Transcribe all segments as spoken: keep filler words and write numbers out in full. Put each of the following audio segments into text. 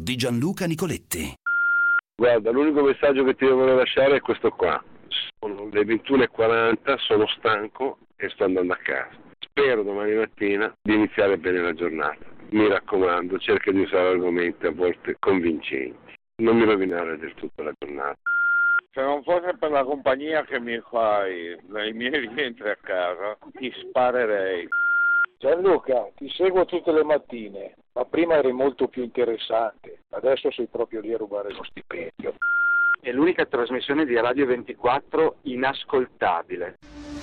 di Gianluca Nicoletti. Guarda, l'unico messaggio che ti devo lasciare è questo qua. Sono le ventuno e quaranta, sono stanco e sto andando a casa. Spero domani mattina di iniziare bene la giornata. Mi raccomando, cerca di usare argomenti a volte convincenti. Non mi rovinare del tutto la giornata. Se non fosse per la compagnia che mi fai nei miei rientri a casa, ti sparerei. Gianluca, ti seguo tutte le mattine, ma prima eri molto più interessante, adesso sei proprio lì a rubare lo stipendio. È l'unica trasmissione di Radio ventiquattro inascoltabile.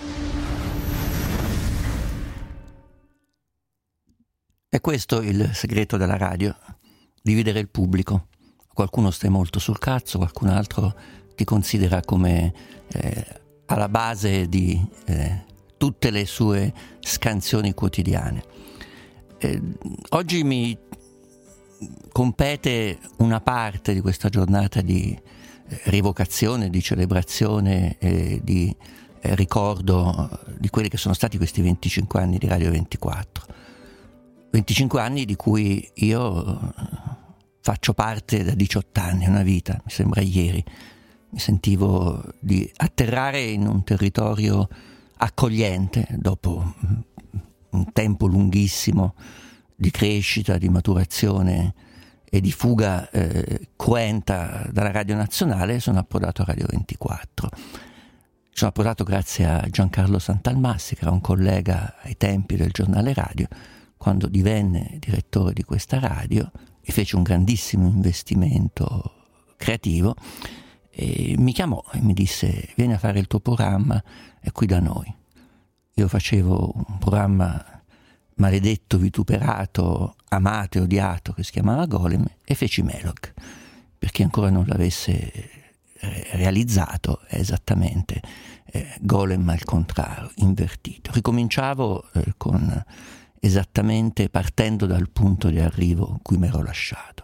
È questo il segreto della radio, dividere il pubblico. Qualcuno stai molto sul cazzo, qualcun altro ti considera come eh, alla base di eh, tutte le sue scansioni quotidiane. Eh, oggi mi compete una parte di questa giornata di eh, rievocazione, di celebrazione e di eh, ricordo di quelli che sono stati questi venticinque anni di Radio ventiquattro. venticinque anni di cui io faccio parte da diciotto anni, una vita, mi sembra ieri. Mi sentivo di atterrare in un territorio accogliente dopo un tempo lunghissimo di crescita, di maturazione e di fuga eh, cruenta dalla Radio Nazionale. Sono approdato a Radio ventiquattro. Sono approdato grazie a Giancarlo Santalmassi, che era un collega ai tempi del giornale radio, quando divenne direttore di questa radio e fece un grandissimo investimento creativo. E mi chiamò e mi disse: vieni a fare il tuo programma, è qui da noi. Io facevo un programma maledetto, vituperato, amato e odiato, che si chiamava Golem, e feci Melog. Per chi ancora non l'avesse realizzato, è esattamente eh, Golem al contrario, invertito. Ricominciavo eh, con esattamente partendo dal punto di arrivo in cui mi ero lasciato.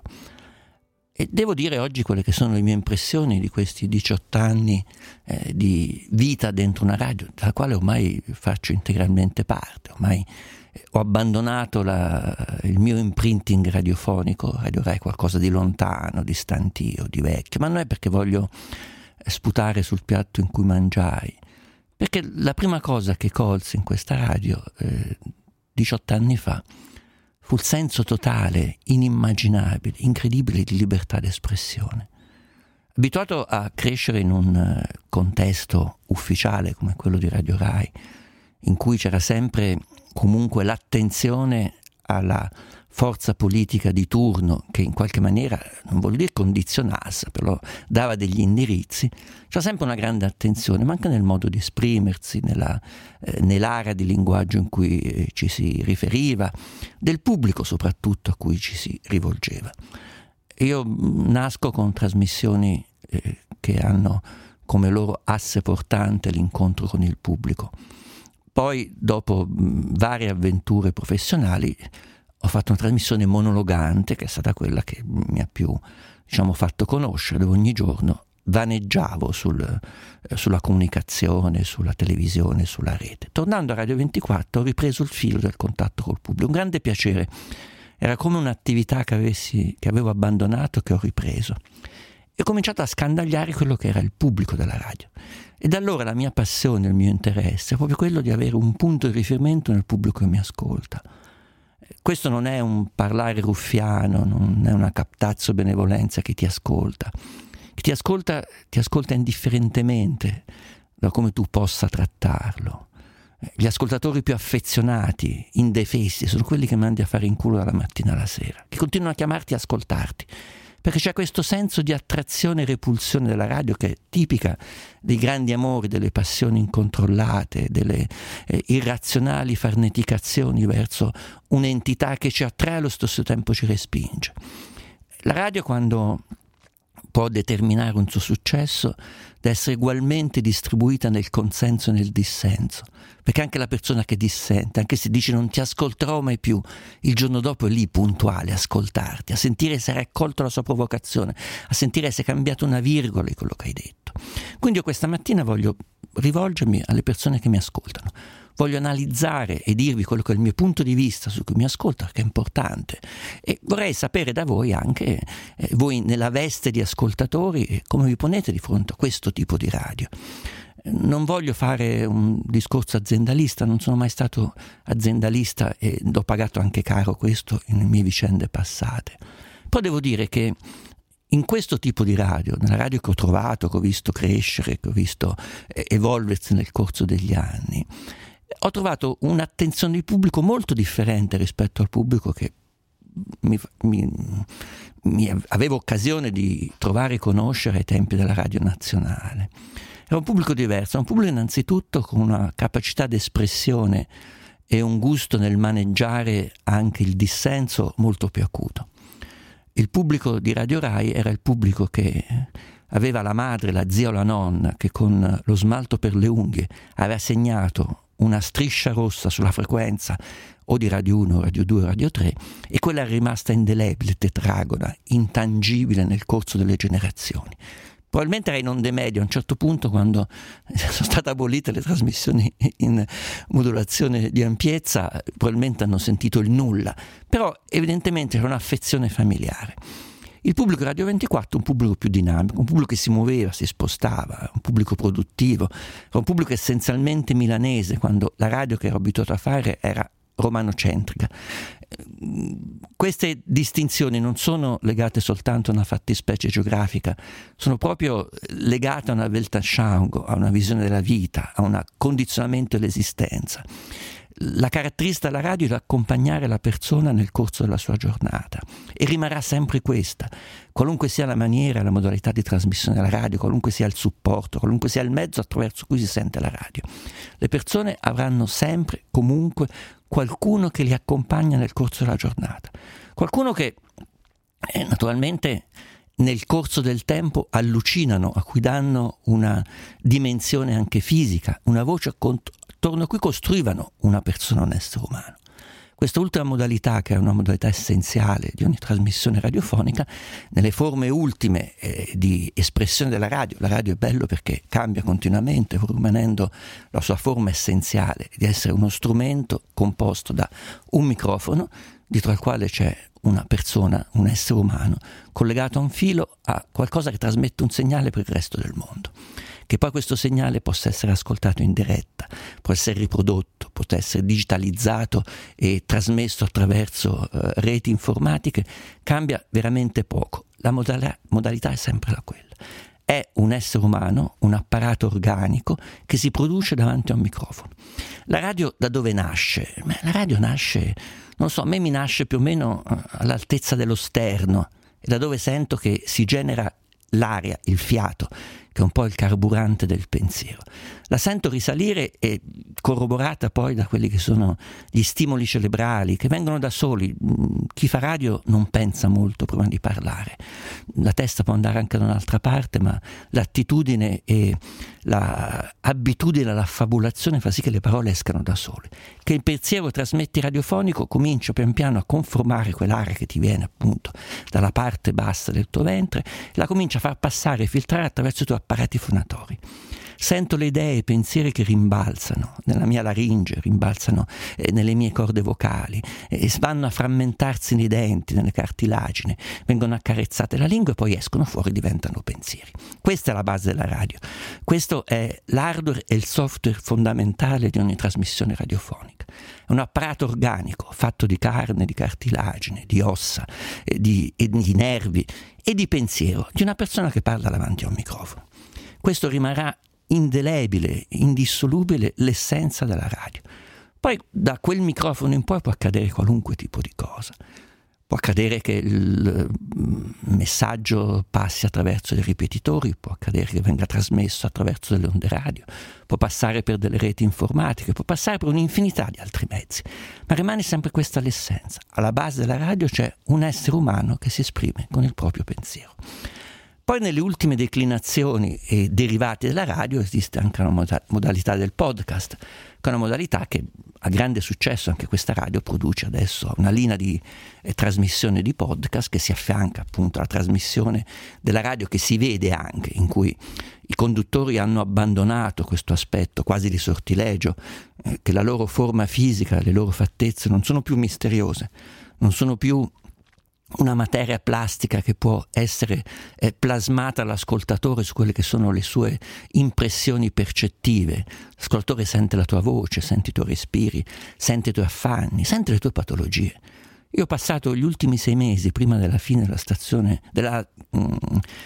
E devo dire oggi quelle che sono le mie impressioni di questi diciotto anni eh, di vita dentro una radio, dalla quale ormai faccio integralmente parte. Ormai eh, ho abbandonato la, il mio imprinting radiofonico. Radio Rai è qualcosa di lontano, di stantio, di vecchio, ma non è perché voglio sputare sul piatto in cui mangiai, perché la prima cosa che colsi in questa radio eh, diciotto anni fa fu il senso totale, inimmaginabile, incredibile di libertà d'espressione. Abituato a crescere in un contesto ufficiale come quello di Radio Rai, in cui c'era sempre comunque l'attenzione alla forza politica di turno, che in qualche maniera, non vuol dire condizionasse, però dava degli indirizzi, c'era sempre una grande attenzione, ma anche nel modo di esprimersi, nella, eh, nell'area di linguaggio in cui eh, ci si riferiva, del pubblico soprattutto a cui ci si rivolgeva. Io nasco con trasmissioni eh, che hanno come loro asse portante l'incontro con il pubblico. Poi, dopo mh, varie avventure professionali, ho fatto una trasmissione monologante, che è stata quella che mi ha più, diciamo, fatto conoscere, dove ogni giorno vaneggiavo sul, eh, sulla comunicazione, sulla televisione, sulla rete. Tornando a Radio ventiquattro ho ripreso il filo del contatto col pubblico, un grande piacere. Era come un'attività che, avessi, che avevo abbandonato, che ho ripreso. E ho cominciato a scandagliare quello che era il pubblico della radio. E da allora la mia passione, il mio interesse è proprio quello di avere un punto di riferimento nel pubblico che mi ascolta. Questo non è un parlare ruffiano, non è una captazzo benevolenza che ti ascolta. Chi ti ascolta, ti ascolta indifferentemente da come tu possa trattarlo. Gli ascoltatori più affezionati, indefessi, sono quelli che mandi a fare in culo dalla mattina alla sera, che continuano a chiamarti e ascoltarti, perché c'è questo senso di attrazione e repulsione della radio che è tipica dei grandi amori, delle passioni incontrollate, delle eh, irrazionali farneticazioni verso un'entità che ci attrae e allo stesso tempo ci respinge. La radio, quando può determinare un suo successo, deve essere ugualmente distribuita nel consenso e nel dissenso, perché anche la persona che dissente, anche se dice non ti ascolterò mai più, il giorno dopo è lì puntuale a ascoltarti, a sentire se hai accolto la sua provocazione, a sentire se è cambiato una virgola di quello che hai detto. Quindi io questa mattina voglio rivolgermi alle persone che mi ascoltano. voglio analizzare e dirvi quello che è il mio punto di vista su cui mi ascolta, che è importante, e vorrei sapere da voi anche, eh, voi nella veste di ascoltatori, come vi ponete di fronte a questo tipo di radio. Non voglio fare un discorso aziendalista, non sono mai stato aziendalista e ho pagato anche caro questo nelle mie vicende passate. Poi devo dire che in questo tipo di radio, nella radio che ho trovato, che ho visto crescere, che ho visto evolversi nel corso degli anni, ho trovato un'attenzione di pubblico molto differente rispetto al pubblico che mi, mi, mi avevo occasione di trovare e conoscere ai tempi della Radio Nazionale. Era un pubblico diverso, un pubblico innanzitutto con una capacità di espressione e un gusto nel maneggiare anche il dissenso molto più acuto. Il pubblico di Radio Rai era il pubblico che aveva la madre, la zia o la nonna che con lo smalto per le unghie aveva segnato una striscia rossa sulla frequenza o di Radio uno, Radio due, Radio tre, e quella è rimasta indelebile, tetragona, intangibile nel corso delle generazioni. Probabilmente era in onde medie a un certo punto, quando sono state abolite le trasmissioni in modulazione di ampiezza, probabilmente hanno sentito il nulla, però evidentemente era un'affezione familiare. Il pubblico di Radio ventiquattro è un pubblico più dinamico, un pubblico che si muoveva, si spostava, un pubblico produttivo, era un pubblico essenzialmente milanese, quando la radio che ero abituato a fare era romanocentrica. Queste distinzioni non sono legate soltanto a una fattispecie geografica, sono proprio legate a una Weltanschauung, a una visione della vita, a un condizionamento dell'esistenza. La caratteristica della radio è accompagnare la persona nel corso della sua giornata, e rimarrà sempre questa, qualunque sia la maniera, la modalità di trasmissione della radio, qualunque sia il supporto, qualunque sia il mezzo attraverso cui si sente la radio. Le persone avranno sempre, comunque, qualcuno che li accompagna nel corso della giornata, qualcuno che eh, naturalmente nel corso del tempo allucinano, a cui danno una dimensione anche fisica, una voce attorno a cui costruivano una persona, un essere umano. Questa ultima modalità, che è una modalità essenziale di ogni trasmissione radiofonica, nelle forme ultime eh, di espressione della radio, la radio è bello perché cambia continuamente, pur rimanendo la sua forma essenziale di essere uno strumento composto da un microfono, dietro al quale c'è una persona, un essere umano, collegato a un filo a qualcosa che trasmette un segnale per il resto del mondo. Che poi questo segnale possa essere ascoltato in diretta, può essere riprodotto, può essere digitalizzato e trasmesso attraverso eh, reti informatiche, cambia veramente poco. La modalità, modalità è sempre la quella. È un essere umano, un apparato organico che si produce davanti a un microfono. La radio da dove nasce? Beh, la radio nasce, non so, a me mi nasce più o meno all'altezza dello sterno, e da dove sento che si genera l'aria, il fiato, che è un po' il carburante del pensiero. La sento risalire e corroborata poi da quelli che sono gli stimoli cerebrali, che vengono da soli. Chi fa radio non pensa molto prima di parlare. La testa può andare anche da un'altra parte, ma l'attitudine e l'abitudine alla fabulazione fa sì che le parole escano da sole. Che il pensiero trasmetti radiofonico comincia pian piano a conformare quell'aria che ti viene appunto dalla parte bassa del tuo ventre, la comincia a far passare e filtrare attraverso i tuoi apparati fonatori. Sento le idee, i pensieri che rimbalzano nella mia laringe, rimbalzano eh, nelle mie corde vocali, e eh, vanno a frammentarsi nei denti, nelle cartilagini, vengono accarezzate la lingua e poi escono fuori, diventano pensieri. Questa è la base della radio. Questo è l'hardware e il software fondamentale di ogni trasmissione radiofonica. È un apparato organico fatto di carne, di cartilagine, di ossa, eh, di, e di nervi e di pensiero di una persona che parla davanti a un microfono. Questo rimarrà indelebile, indissolubile, l'essenza della radio. Poi da quel microfono in poi può accadere qualunque tipo di cosa. Può accadere che il messaggio passi attraverso dei ripetitori, può accadere che venga trasmesso attraverso delle onde radio, può passare per delle reti informatiche, può passare per un'infinità di altri mezzi, ma rimane sempre questa l'essenza. Alla base della radio c'è un essere umano che si esprime con il proprio pensiero. Poi nelle ultime declinazioni e derivati della radio esiste anche una modalità del podcast, che è una modalità che a grande successo anche questa radio produce adesso una linea di eh, trasmissione di podcast che si affianca appunto alla trasmissione della radio, che si vede anche, in cui i conduttori hanno abbandonato questo aspetto quasi di sortilegio, eh, che la loro forma fisica, le loro fattezze non sono più misteriose, non sono più una materia plastica che può essere eh, plasmata all'ascoltatore su quelle che sono le sue impressioni percettive. L'ascoltatore sente la tua voce, sente i tuoi respiri, sente i tuoi affanni, sente le tue patologie. Io ho passato gli ultimi sei mesi prima della fine della stazione della mm,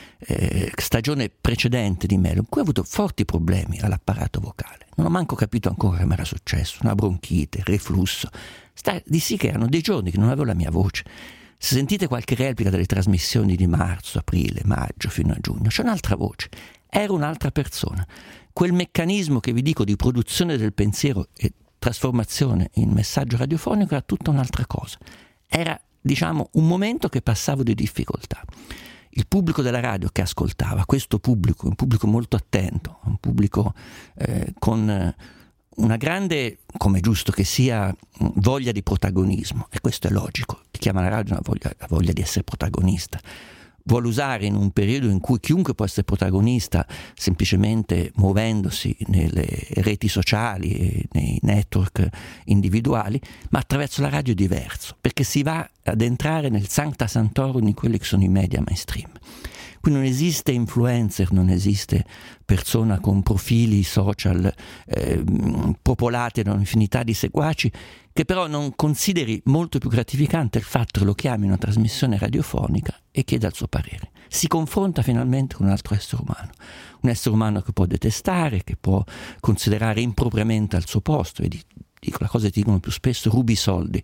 eh, stagione precedente di Melo, in cui ho avuto forti problemi all'apparato vocale. Non ho manco capito ancora che mi era successo, una bronchite, reflusso. Sta di sì che erano dei giorni che non avevo la mia voce. Se sentite qualche replica delle trasmissioni di marzo, aprile, maggio fino a giugno, c'è un'altra voce, ero un'altra persona. Quel meccanismo che vi dico di produzione del pensiero e trasformazione in messaggio radiofonico era tutta un'altra cosa. Era, diciamo, un momento che passavo di difficoltà. Il pubblico della radio che ascoltava, questo pubblico, un pubblico molto attento, un pubblico eh, con una grande, come è giusto che sia, voglia di protagonismo, e questo è logico. Chi chiama la radio ha voglia, ha voglia di essere protagonista. Vuole usare in un periodo in cui chiunque può essere protagonista semplicemente muovendosi nelle reti sociali e nei network individuali, ma attraverso la radio è diverso, perché si va ad entrare nel sancta sanctorum di quelli che sono i media mainstream. Qui non esiste influencer, non esiste persona con profili social eh, popolati da un'infinità di seguaci, che però non consideri molto più gratificante il fatto che lo chiami una trasmissione radiofonica e chieda il suo parere. Si confronta finalmente con un altro essere umano, un essere umano che può detestare, che può considerare impropriamente al suo posto, e dico la cosa che ti dicono più spesso, rubi soldi.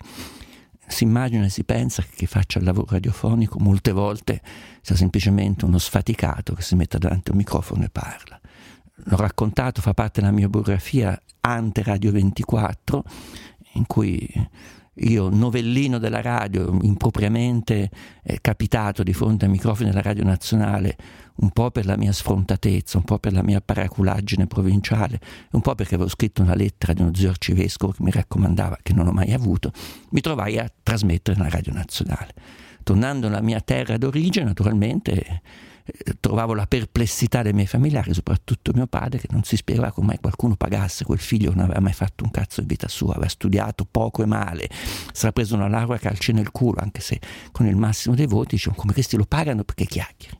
Si immagina e si pensa che chi faccia il lavoro radiofonico molte volte sia semplicemente uno sfaticato che si mette davanti a un microfono e parla. L'ho raccontato, fa parte della mia biografia ante Radio ventiquattro, in cui io, novellino della radio, impropriamente eh, capitato di fronte ai microfoni della Radio Nazionale, un po' per la mia sfrontatezza, un po' per la mia paraculaggine provinciale, un po' perché avevo scritto una lettera di uno zio arcivescovo che mi raccomandava, che non ho mai avuto, mi trovai a trasmettere nella Radio Nazionale. Tornando nella mia terra d'origine, naturalmente eh, trovavo la perplessità dei miei familiari, soprattutto mio padre, che non si spiegava come mai qualcuno pagasse quel figlio che non aveva mai fatto un cazzo in vita sua, aveva studiato poco e male, si era preso una laurea calci nel culo, anche se con il massimo dei voti, dicevano come questi lo pagano perché chiacchieri.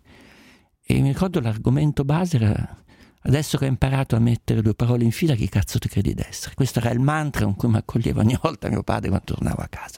E mi ricordo l'argomento base era: adesso che hai imparato a mettere due parole in fila, chi cazzo ti credi d'essere? Questo era il mantra con cui mi accoglieva ogni volta mio padre quando tornavo a casa.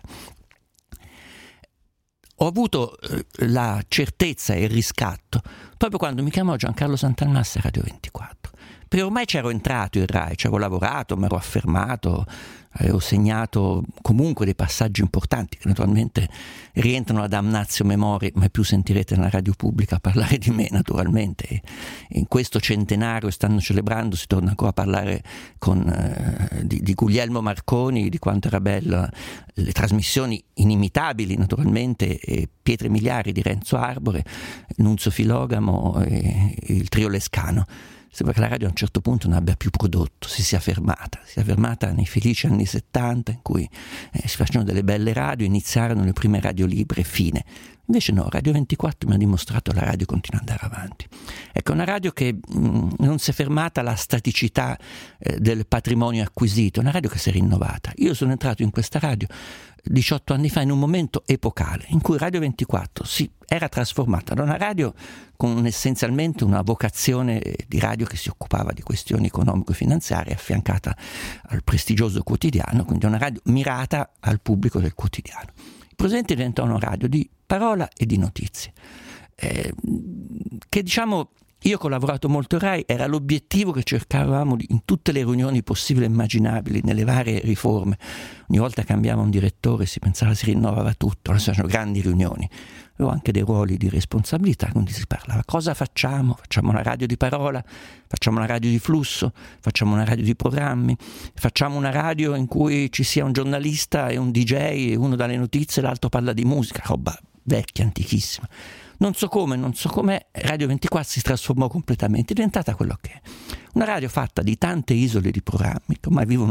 Ho avuto eh, la certezza e il riscatto proprio quando mi chiamò Giancarlo Santalmassa a Radio ventiquattro, perché ormai c'ero entrato in Rai, c'ero lavorato, mi ero affermato, avevo segnato comunque dei passaggi importanti che naturalmente rientrano ad damnatio memoria, mai più sentirete nella radio pubblica parlare di me naturalmente. E in questo centenario stanno celebrando, si torna ancora a parlare con, eh, di, di Guglielmo Marconi, di quanto era bella, le trasmissioni inimitabili naturalmente, e Pietre miliari di Renzo Arbore, Nunzio Filogamo e, e il trio Lescano. Sembra che la radio a un certo punto non abbia più prodotto, si sia fermata, si sia fermata nei felici anni settanta in cui eh, si facevano delle belle radio, iniziarono le prime radio libere, fine. Invece no, Radio ventiquattro mi ha dimostrato che la radio continua ad andare avanti. Ecco, una radio che mh, non si è fermata alla staticità eh, del patrimonio acquisito, una radio che si è rinnovata. Io sono entrato in questa radio diciotto anni fa in un momento epocale in cui Radio ventiquattro si era trasformata da una radio con essenzialmente una vocazione di radio che si occupava di questioni economico-finanziarie, affiancata al prestigioso quotidiano, quindi una radio mirata al pubblico del quotidiano. Il presente diventò una radio di parola e di notizie, eh, che diciamo, io che ho lavorato molto in Rai, era l'obiettivo che cercavamo in tutte le riunioni possibili e immaginabili, nelle varie riforme. Ogni volta cambiava un direttore, si pensava si rinnovava tutto, allora si facevano grandi riunioni. Avevo anche dei ruoli di responsabilità, quindi si parlava cosa facciamo? Facciamo una radio di parola, facciamo una radio di flusso, facciamo una radio di programmi, facciamo una radio in cui ci sia un giornalista e un D J, e uno dà le notizie e l'altro parla di musica, roba vecchia, antichissima. Non so come, non so com'è, Radio ventiquattro si trasformò completamente, è diventata quello che è. Una radio fatta di tante isole di programmi, che ormai vivono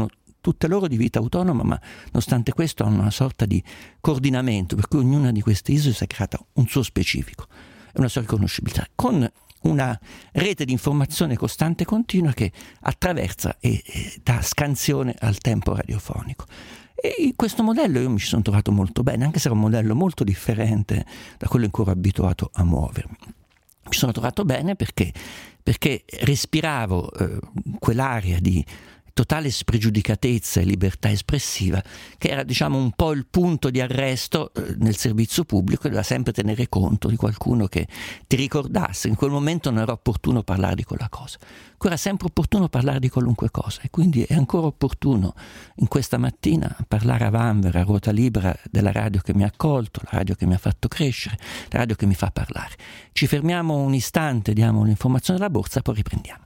tutte loro di vita autonoma, ma nonostante questo hanno una sorta di coordinamento, per cui ognuna di queste isole si è creata un suo specifico e una sua riconoscibilità, con una rete di informazione costante e continua che attraversa e, e dà scansione al tempo radiofonico. E in questo modello io mi ci sono trovato molto bene, anche se era un modello molto differente da quello in cui ero abituato a muovermi. Mi sono trovato bene perché, perché respiravo eh, quell'area di totale spregiudicatezza e libertà espressiva che era, diciamo, un po' il punto di arresto eh, nel servizio pubblico, e doveva sempre tenere conto di qualcuno che ti ricordasse che in quel momento non era opportuno parlare di quella cosa. Qui era sempre opportuno parlare di qualunque cosa, e quindi è ancora opportuno in questa mattina parlare a vanvera, a ruota libera, della radio che mi ha accolto, la radio che mi ha fatto crescere, la radio che mi fa parlare. Ci fermiamo un istante, diamo l'informazione della borsa, poi riprendiamo.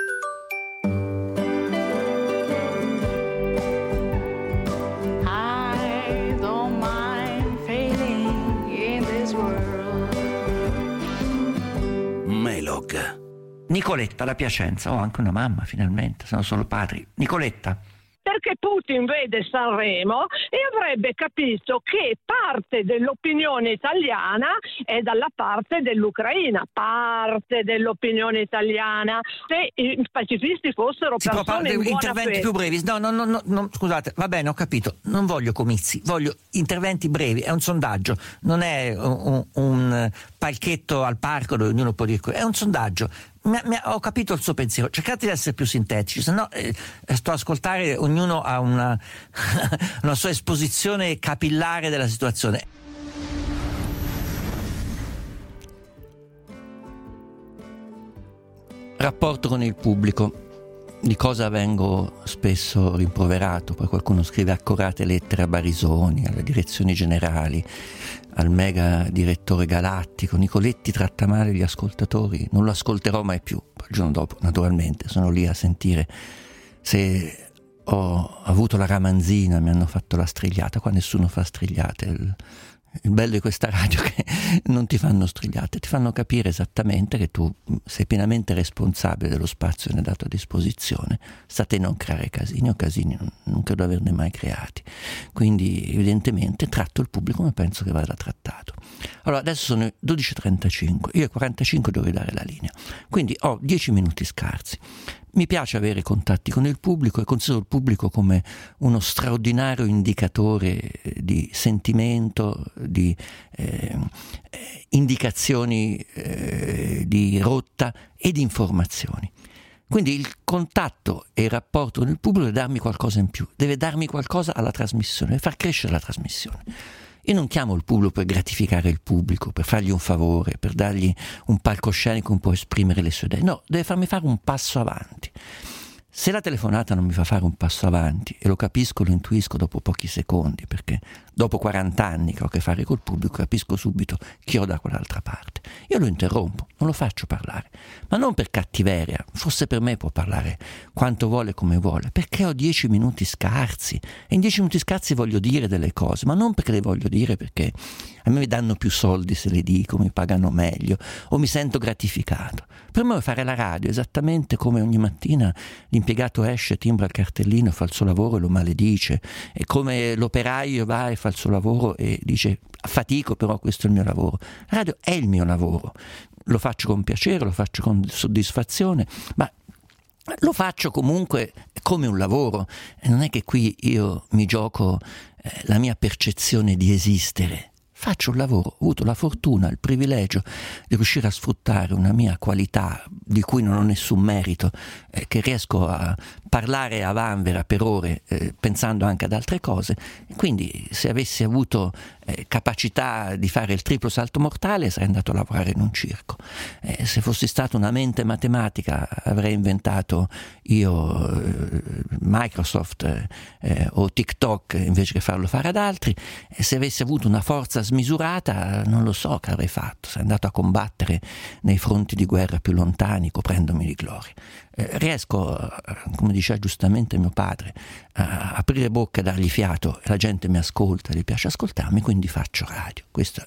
Melog. Nicoletta da Piacenza, ho anche una mamma finalmente, sono solo padri. Nicoletta. Perché Putin vede Sanremo e avrebbe capito che parte dell'opinione italiana è dalla parte dell'Ucraina, parte dell'opinione italiana. Se i pacifisti fossero si persone in buona interventi fede. più brevi. No, no, no, no, no, scusate, va bene, ho capito. Non voglio comizi, voglio interventi brevi. È un sondaggio, non è un, un palchetto al parco dove ognuno può dire. È un sondaggio. Mi, mi, ho capito il suo pensiero, cercate di essere più sintetici, se no eh, sto a ascoltare, ognuno ha una, una sua esposizione capillare della situazione. Rapporto con il pubblico. Di cosa vengo spesso rimproverato? Poi qualcuno scrive accorate lettere a Barisoni, alle direzioni generali, al mega direttore galattico. Nicoletti tratta male gli ascoltatori, non lo ascolterò mai più. Poi il giorno dopo, naturalmente, sono lì a sentire se ho avuto la ramanzina, mi hanno fatto la strigliata. Qua nessuno fa strigliate. Il, il bello di questa radio è che non ti fanno strigliate, ti fanno capire esattamente che tu sei pienamente responsabile dello spazio che ne è dato a disposizione. Sta a te non creare casini, o casini non, non credo averne mai creati. Quindi evidentemente tratto il pubblico come penso che vada trattato. Allora adesso sono dodici e trentacinque, io ai quarantacinque dovrei dare la linea, quindi ho dieci minuti scarsi. Mi piace avere contatti con il pubblico e considero il pubblico come uno straordinario indicatore di sentimento, di eh, indicazioni eh, di rotta e di informazioni. Quindi il contatto e il rapporto con il pubblico deve darmi qualcosa in più, deve darmi qualcosa alla trasmissione, deve far crescere la trasmissione. Io non chiamo il pubblico per gratificare il pubblico, per fargli un favore, per dargli un palcoscenico in cui può esprimere le sue idee. No, deve farmi fare un passo avanti. Se la telefonata non mi fa fare un passo avanti, e lo capisco, lo intuisco dopo pochi secondi, perché dopo quaranta anni che ho a che fare col pubblico capisco subito chi ho da quell'altra parte, io lo interrompo, non lo faccio parlare, ma non per cattiveria, forse per me può parlare quanto vuole, come vuole, perché ho dieci minuti scarsi, e in dieci minuti scarsi voglio dire delle cose, ma non perché le voglio dire perché a me mi danno più soldi se le dico, mi pagano meglio o mi sento gratificato. Per me fare la radio esattamente come ogni mattina l'impiegato esce, timbra il cartellino, fa il suo lavoro e lo maledice, e come l'operaio va e fa il suo lavoro e dice fatico però questo è il mio lavoro. La radio è il mio lavoro, lo faccio con piacere, lo faccio con soddisfazione, ma lo faccio comunque come un lavoro, e non è che qui io mi gioco eh, la mia percezione di esistere. Faccio un lavoro, ho avuto la fortuna, il privilegio di riuscire a sfruttare una mia qualità di cui non ho nessun merito, eh, che riesco a parlare a vanvera per ore eh, pensando anche ad altre cose. E quindi se avessi avuto eh, capacità di fare il triplo salto mortale sarei andato a lavorare in un circo. Eh, se fossi stato una mente matematica avrei inventato io eh, Microsoft eh, o TikTok invece che farlo fare ad altri. E se avessi avuto una forza smisurata non lo so che avrei fatto, sarei andato a combattere nei fronti di guerra più lontani coprendomi di gloria. Eh, riesco, come diceva giustamente mio padre, a aprire bocca e dargli fiato, e la gente mi ascolta, gli piace ascoltarmi, quindi faccio radio. Questo è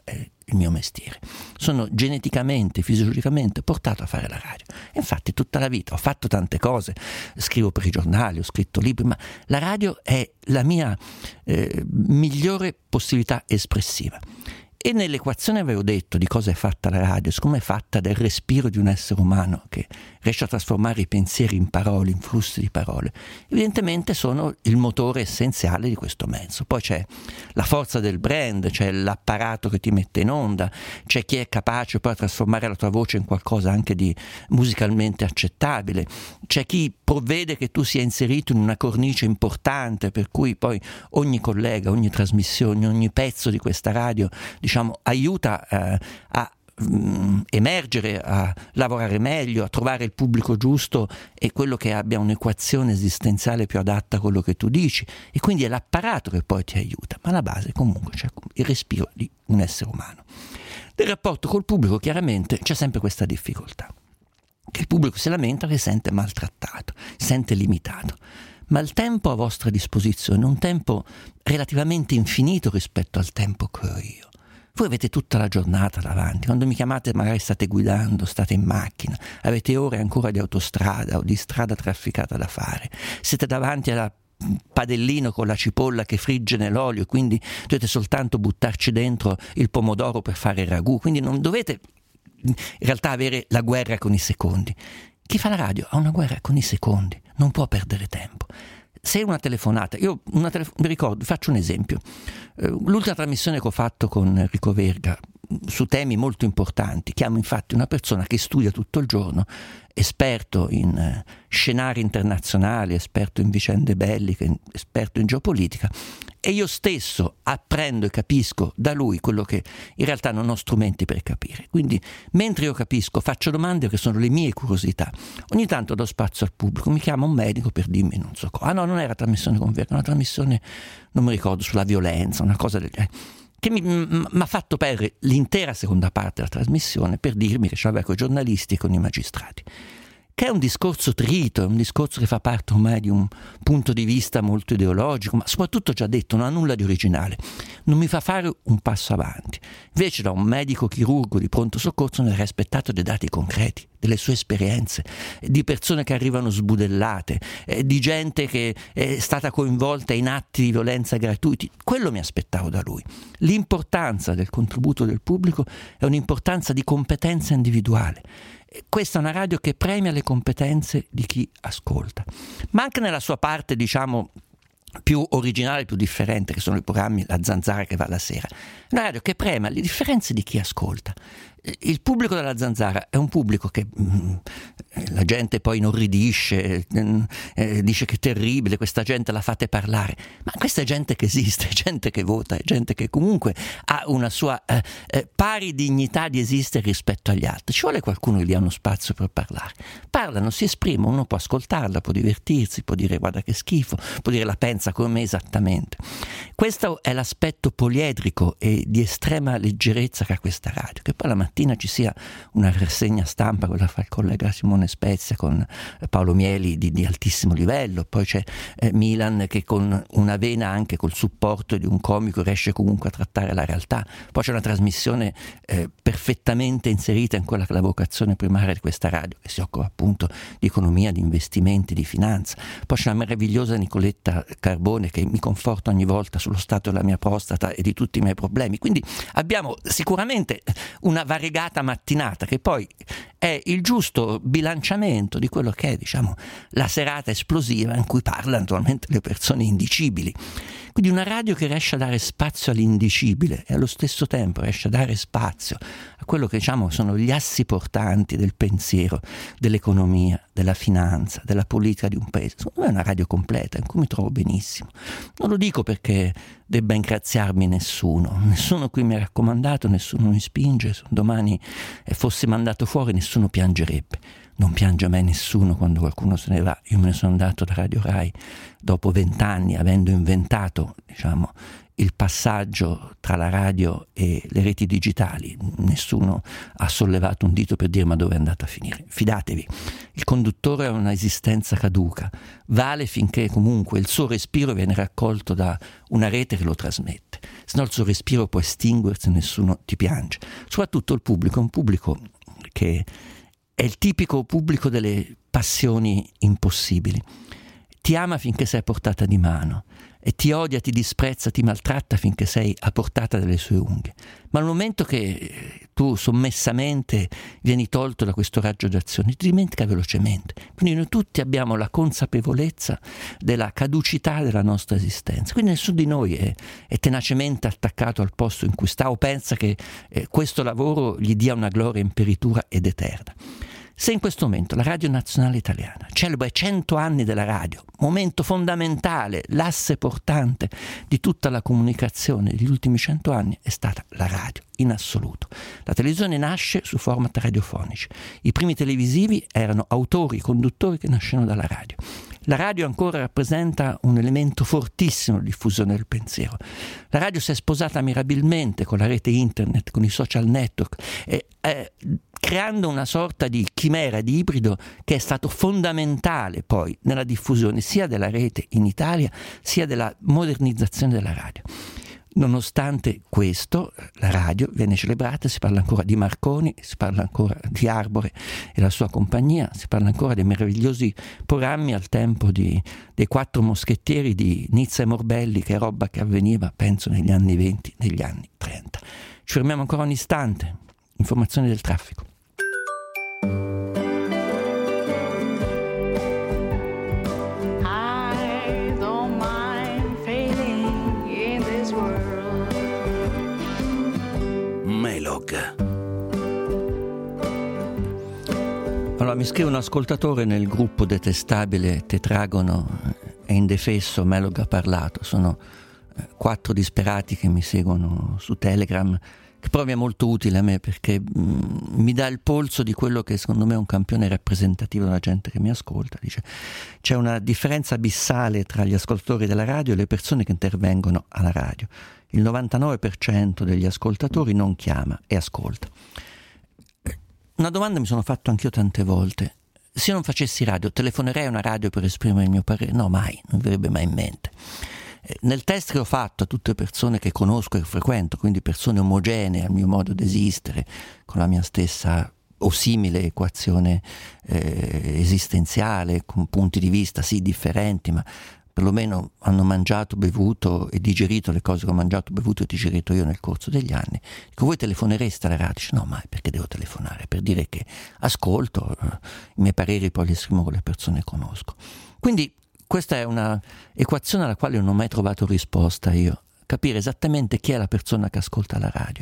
il mio mestiere. Sono geneticamente, fisiologicamente portato a fare la radio. E infatti tutta la vita ho fatto tante cose, scrivo per i giornali, ho scritto libri, ma la radio è la mia eh, migliore possibilità espressiva. E nell'equazione avevo detto di cosa è fatta la radio, siccome è fatta del respiro di un essere umano che riesce a trasformare i pensieri in parole, in flussi di parole, evidentemente sono il motore essenziale di questo mezzo. Poi c'è la forza del brand, c'è l'apparato che ti mette in onda, c'è chi è capace poi a trasformare la tua voce in qualcosa anche di musicalmente accettabile, c'è chi provvede che tu sia inserito in una cornice importante, per cui poi ogni collega, ogni trasmissione, ogni pezzo di questa radio diciamo aiuta eh, a mh, emergere, a lavorare meglio, a trovare il pubblico giusto e quello che abbia un'equazione esistenziale più adatta a quello che tu dici, e quindi è l'apparato che poi ti aiuta, ma alla base comunque c'è il respiro di un essere umano. Nel rapporto col pubblico chiaramente c'è sempre questa difficoltà, che il pubblico si lamenta che si sente maltrattato, si sente limitato. Ma il tempo a vostra disposizione è un tempo relativamente infinito rispetto al tempo che ho io. Voi avete tutta la giornata davanti, quando mi chiamate magari state guidando, state in macchina, avete ore ancora di autostrada o di strada trafficata da fare, siete davanti alla padellino con la cipolla che frigge nell'olio, quindi dovete soltanto buttarci dentro il pomodoro per fare il ragù, quindi non dovete in realtà avere la guerra con i secondi. Chi fa la radio ha una guerra con i secondi, non può perdere tempo. Se una telefonata, io una telef- mi ricordo, faccio un esempio, eh, l'ultima trasmissione che ho fatto con Enrico Verga su temi molto importanti, chiamo infatti una persona che studia tutto il giorno, esperto in eh, scenari internazionali, esperto in vicende belliche, esperto in geopolitica, e io stesso apprendo e capisco da lui quello che in realtà non ho strumenti per capire. Quindi mentre io capisco, faccio domande che sono le mie curiosità. Ogni tanto do spazio al pubblico, mi chiama un medico per dirmi non so cosa. Ah no, non era trasmissione con Verga, una trasmissione, non mi ricordo, sulla violenza, una cosa del genere, che mi ha fatto perdere l'intera seconda parte della trasmissione per dirmi che c'aveva con i giornalisti e con i magistrati. Che è un discorso trito, è un discorso che fa parte ormai di un punto di vista molto ideologico, ma soprattutto, già detto, non ha nulla di originale, non mi fa fare un passo avanti. Invece da un medico chirurgo di pronto soccorso ne avrei aspettato dei dati concreti, delle sue esperienze, di persone che arrivano sbudellate, eh, di gente che è stata coinvolta in atti di violenza gratuiti. Quello mi aspettavo da lui. L'importanza del contributo del pubblico è un'importanza di competenza individuale. Questa è una radio che premia le competenze di chi ascolta, ma anche nella sua parte, diciamo, più originale, più differente, che sono i programmi La Zanzara che va la sera. Una radio che premia le differenze di chi ascolta. Il pubblico della Zanzara è un pubblico che mh, la gente poi inorridisce, eh, dice che è terribile, questa gente la fate parlare, ma questa è gente che esiste, è gente che vota, è gente che comunque ha una sua eh, eh, pari dignità di esistere rispetto agli altri. Ci vuole qualcuno che gli ha uno spazio per parlare. Parlano, si esprimono, uno può ascoltarla, può divertirsi, può dire guarda che schifo, può dire la pensa come me esattamente. Questo è l'aspetto poliedrico e di estrema leggerezza che ha questa radio, che poi la mattina ci sia una rassegna stampa, quella fa il collega Simone Spezia con Paolo Mieli di, di altissimo livello, poi c'è eh, Milan che con una vena anche col supporto di un comico riesce comunque a trattare la realtà, poi c'è una trasmissione eh, perfettamente inserita in quella che è la vocazione primaria di questa radio, che si occupa appunto di economia, di investimenti, di finanza, poi c'è una meravigliosa Nicoletta Carbone che mi conforta ogni volta sullo stato della mia prostata e di tutti i miei problemi, quindi abbiamo sicuramente una variegata mattinata che poi è il giusto bilanciamento di quello che è, diciamo, la serata esplosiva in cui parlano naturalmente le persone indicibili. Quindi una radio che riesce a dare spazio all'indicibile e allo stesso tempo riesce a dare spazio a quello che, diciamo, sono gli assi portanti del pensiero, dell'economia, della finanza, della politica di un paese. Secondo me è una radio completa in cui mi trovo benissimo. Non lo dico perché debba ingraziarmi nessuno, nessuno qui mi ha raccomandato, nessuno mi spinge, se domani fossi mandato fuori nessuno piangerebbe. Non piange mai nessuno quando qualcuno se ne va. Io me ne sono andato da Radio Rai dopo vent'anni, avendo inventato, diciamo, il passaggio tra la radio e le reti digitali. Nessuno ha sollevato un dito per dire ma dove è andata a finire. Fidatevi, il conduttore ha una esistenza caduca, vale finché comunque il suo respiro viene raccolto da una rete che lo trasmette. se no il suo respiro può estinguersi e nessuno ti piange. Soprattutto il pubblico è un pubblico che è il tipico pubblico delle passioni impossibili. Ti ama finché sei a portata di mano e ti odia, ti disprezza, ti maltratta finché sei a portata delle sue unghie. Ma al momento che tu sommessamente vieni tolto da questo raggio d'azione, ti dimentica velocemente. Quindi noi tutti abbiamo la consapevolezza della caducità della nostra esistenza. Quindi nessuno di noi è, è tenacemente attaccato al posto in cui sta o pensa che eh, questo lavoro gli dia una gloria imperitura ed eterna. Se in questo momento la Radio Nazionale Italiana celebra i cento anni della radio, momento fondamentale, l'asse portante di tutta la comunicazione degli ultimi cento anni, è stata la radio, in assoluto. La televisione nasce su format radiofonici. I primi televisivi erano autori, conduttori che nascevano dalla radio. La radio ancora rappresenta un elemento fortissimo di diffusione del pensiero. La radio si è sposata mirabilmente con la rete internet, con i social network, e, eh, creando una sorta di chimera, di ibrido che è stato fondamentale poi nella diffusione sia della rete in Italia sia della modernizzazione della radio. Nonostante questo, la radio viene celebrata, si parla ancora di Marconi, si parla ancora di Arbore e la sua compagnia, si parla ancora dei meravigliosi programmi al tempo di, dei Quattro Moschettieri di Nizza e Morbelli, che è roba che avveniva, penso, negli anni venti, negli anni trenta. Ci fermiamo ancora un istante. Informazioni del traffico. Allora, mi scrive un ascoltatore nel gruppo detestabile Tetragono e indefesso Melog ha parlato. Sono eh, quattro disperati che mi seguono su Telegram, che però è molto utile a me perché mh, mi dà il polso di quello che secondo me è un campione rappresentativo della gente che mi ascolta. Dice: c'è una differenza abissale tra gli ascoltatori della radio e le persone che intervengono alla radio. Il novantanove per cento degli ascoltatori non chiama e ascolta. Una domanda mi sono fatto anch'io tante volte. Se io non facessi radio, telefonerei a una radio per esprimere il mio parere? No, mai, non mi verrebbe mai in mente. Nel test che ho fatto a tutte le persone che conosco e frequento, quindi persone omogenee al mio modo di esistere, con la mia stessa o simile equazione eh, esistenziale, con punti di vista sì differenti, ma perlomeno hanno mangiato, bevuto e digerito le cose che ho mangiato, bevuto e digerito io nel corso degli anni. Dico: voi telefonereste alla radio? Dice: no, mai, perché devo telefonare? Per dire che ascolto, eh, i miei pareri poi li esprimo con le persone che conosco. Quindi questa è una equazione alla quale non ho mai trovato risposta io, capire esattamente chi è la persona che ascolta la radio.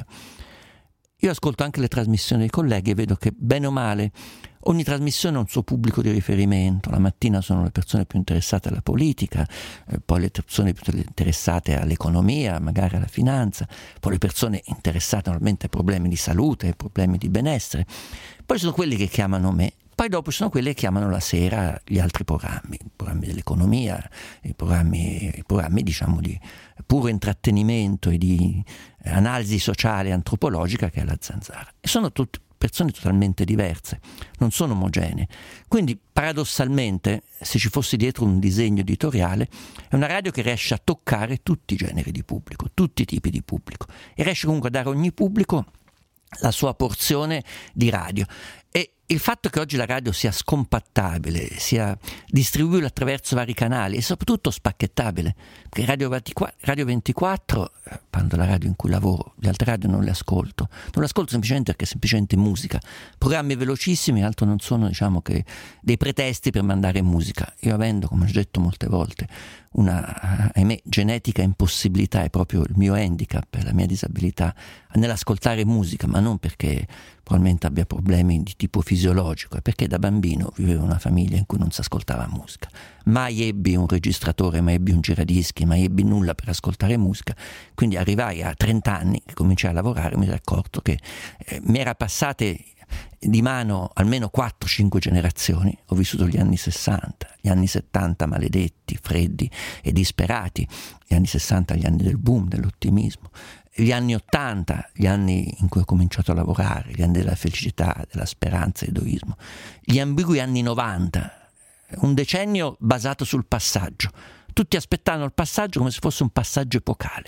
Io ascolto anche le trasmissioni dei colleghi e vedo che bene o male ogni trasmissione ha un suo pubblico di riferimento. La mattina sono le persone più interessate alla politica, eh, poi le persone più interessate all'economia, magari alla finanza, poi le persone interessate normalmente ai problemi di salute, ai problemi di benessere. Poi sono quelli che chiamano me. Poi dopo sono quelli che chiamano la sera gli altri programmi, i programmi dell'economia, i programmi, i programmi diciamo di puro intrattenimento e di analisi sociale e antropologica, che è la Zanzara. E sono tutte persone totalmente diverse, non sono omogenee. Quindi paradossalmente, se ci fosse dietro un disegno editoriale, è una radio che riesce a toccare tutti i generi di pubblico, tutti i tipi di pubblico, e riesce comunque a dare a ogni pubblico la sua porzione di radio. E il fatto che oggi la radio sia scompattabile, sia distribuibile attraverso vari canali e soprattutto spacchettabile, perché Radio ventiquattro, Radio ventiquattro, parlo della radio in cui lavoro, le altre radio non le ascolto, non le ascolto semplicemente perché è semplicemente musica, programmi velocissimi, altro non sono, diciamo, che dei pretesti per mandare musica. Io avendo, come ho detto molte volte, una, ahimè, genetica impossibilità, è proprio il mio handicap, la mia disabilità nell'ascoltare musica, ma non perché probabilmente abbia problemi di tipo fisiologico, è perché da bambino vivevo in una famiglia in cui non si ascoltava musica. Mai ebbi un registratore, mai ebbi un giradischi, mai ebbi nulla per ascoltare musica. Quindi arrivai a trenta anni che cominciai a lavorare e mi sono accorto che eh, mi era passate di mano almeno quattro cinque generazioni. Ho vissuto gli anni sessanta, gli anni settanta maledetti, freddi e disperati, gli anni sessanta gli anni del boom, dell'ottimismo, gli anni ottanta, gli anni in cui ho cominciato a lavorare, gli anni della felicità, della speranza e edoismo, gli ambigui anni novanta, un decennio basato sul passaggio. Tutti aspettavano il passaggio come se fosse un passaggio epocale.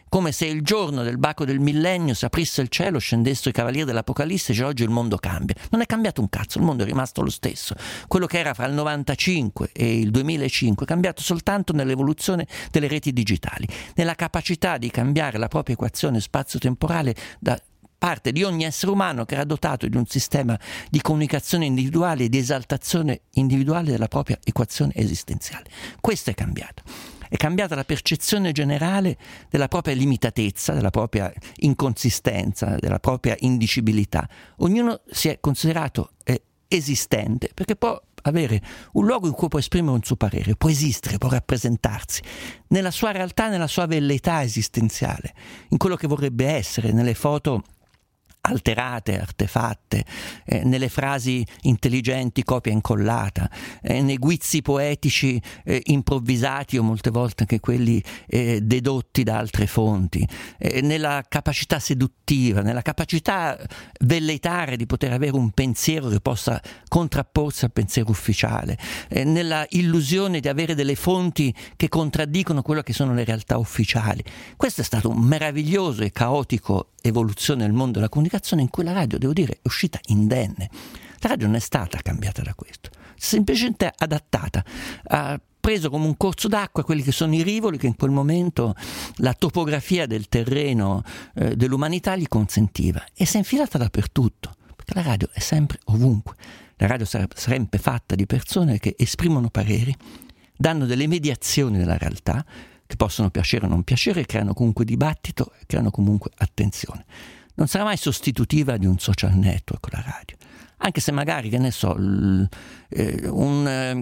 come se il giorno del baco del millennio si aprisse il cielo, scendessero i cavalieri dell'Apocalisse e oggi il mondo cambia. Non è cambiato un cazzo, il mondo è rimasto lo stesso. Quello che era fra il novantacinque e il duemilacinque è cambiato soltanto nell'evoluzione delle reti digitali, nella capacità di cambiare la propria equazione spazio-temporale da parte di ogni essere umano che era dotato di un sistema di comunicazione individuale e di esaltazione individuale della propria equazione esistenziale. Questo è cambiato. È cambiata la percezione generale della propria limitatezza, della propria inconsistenza, della propria indicibilità. Ognuno si è considerato eh, esistente perché può avere un luogo in cui può esprimere un suo parere, può esistere, può rappresentarsi nella sua realtà, nella sua velleità esistenziale, in quello che vorrebbe essere, nelle foto alterate, artefatte, eh, nelle frasi intelligenti copia e incollata, eh, nei guizzi poetici eh, improvvisati o molte volte anche quelli eh, dedotti da altre fonti, eh, nella capacità seduttiva, nella capacità velleitaria di poter avere un pensiero che possa contrapporsi al pensiero ufficiale, eh, nella illusione di avere delle fonti che contraddicono quello che sono le realtà ufficiali. Questo è stato un meraviglioso e caotico evoluzione del mondo della comunicazione in cui la radio, devo dire, è uscita indenne. La radio non è stata cambiata da questo, semplicemente adattata, ha preso come un corso d'acqua quelli che sono i rivoli che in quel momento la topografia del terreno eh, dell'umanità gli consentiva, e si è infilata dappertutto, perché la radio è sempre ovunque. La radio sarà sempre fatta di persone che esprimono pareri, danno delle mediazioni della realtà, che possono piacere o non piacere, creano comunque dibattito e creano comunque attenzione. Non sarà mai sostitutiva di un social network la radio, anche se magari, che ne so, l, eh, un,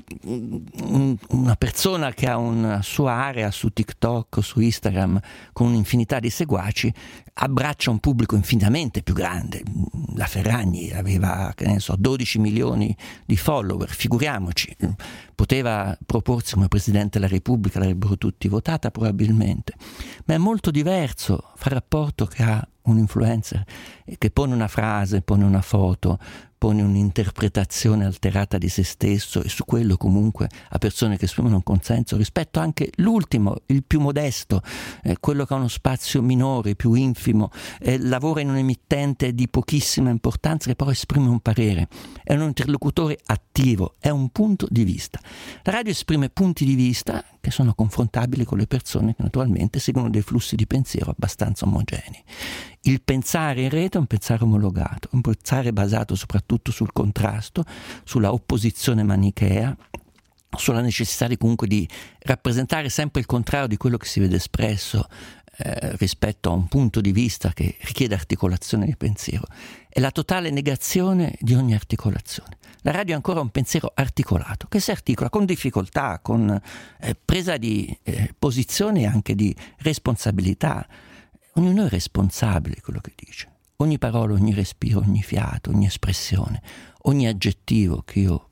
un, una persona che ha una sua area su TikTok o su Instagram con un'infinità di seguaci abbraccia un pubblico infinitamente più grande. La Ferragni aveva, che ne so, dodici milioni di follower, figuriamoci, poteva proporsi come Presidente della Repubblica, l'avrebbero tutti votata probabilmente, ma è molto diverso fare rapporto che ha un influencer che pone una frase, pone una foto, pone un'interpretazione alterata di se stesso e su quello comunque a persone che esprimono un consenso, rispetto anche l'ultimo, il più modesto, eh, quello che ha uno spazio minore, più infimo, eh, lavora in un emittente di pochissima importanza che però esprime un parere, è un interlocutore attivo, è un punto di vista. La radio esprime punti di vista che sono confrontabili con le persone che naturalmente seguono dei flussi di pensiero abbastanza omogenei. Il pensare in rete è un pensare omologato, un pensare basato soprattutto sul contrasto, sulla opposizione manichea, sulla necessità di comunque di rappresentare sempre il contrario di quello che si vede espresso eh, rispetto a un punto di vista che richiede articolazione di pensiero, e la totale negazione di ogni articolazione. La radio è ancora un pensiero articolato, che si articola con difficoltà, con eh, presa di eh, posizione e anche di responsabilità. Ognuno è responsabile di quello che dice. Ogni parola, ogni respiro, ogni fiato, ogni espressione, ogni aggettivo che io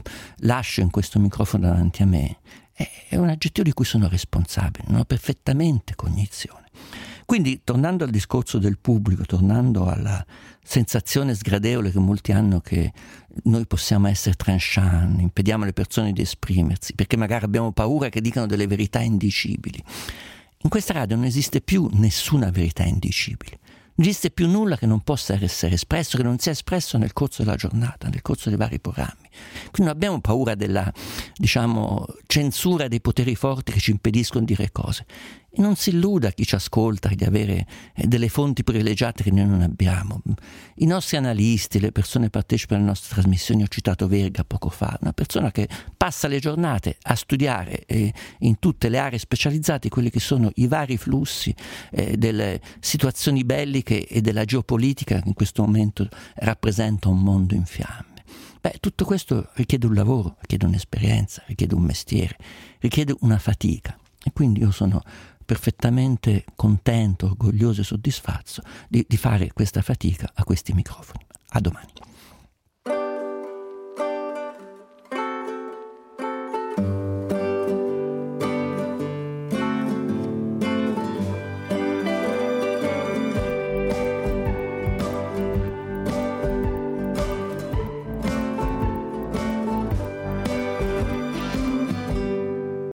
lascio in questo microfono davanti a me è un aggettivo di cui sono responsabile, ne ho perfettamente cognizione. Quindi, tornando al discorso del pubblico, tornando alla sensazione sgradevole che molti hanno che noi possiamo essere tranchant, impediamo alle persone di esprimersi, perché magari abbiamo paura che dicano delle verità indicibili. In questa radio non esiste più nessuna verità indicibile, non esiste più nulla che non possa essere espresso, che non sia espresso nel corso della giornata, nel corso dei vari programmi. Quindi non abbiamo paura della, diciamo, censura dei poteri forti che ci impediscono di dire cose. E non si illuda chi ci ascolta di avere eh, delle fonti privilegiate che noi non abbiamo. I nostri analisti, le persone che partecipano alle nostre trasmissioni, ho citato Verga poco fa, una persona che passa le giornate a studiare eh, in tutte le aree specializzate quelli che sono i vari flussi eh, delle situazioni belliche e della geopolitica che in questo momento rappresenta un mondo in fiamme. Beh, tutto questo richiede un lavoro, richiede un'esperienza, richiede un mestiere, richiede una fatica, e quindi io sono perfettamente contento, orgoglioso e soddisfatto di, di fare questa fatica a questi microfoni. A domani.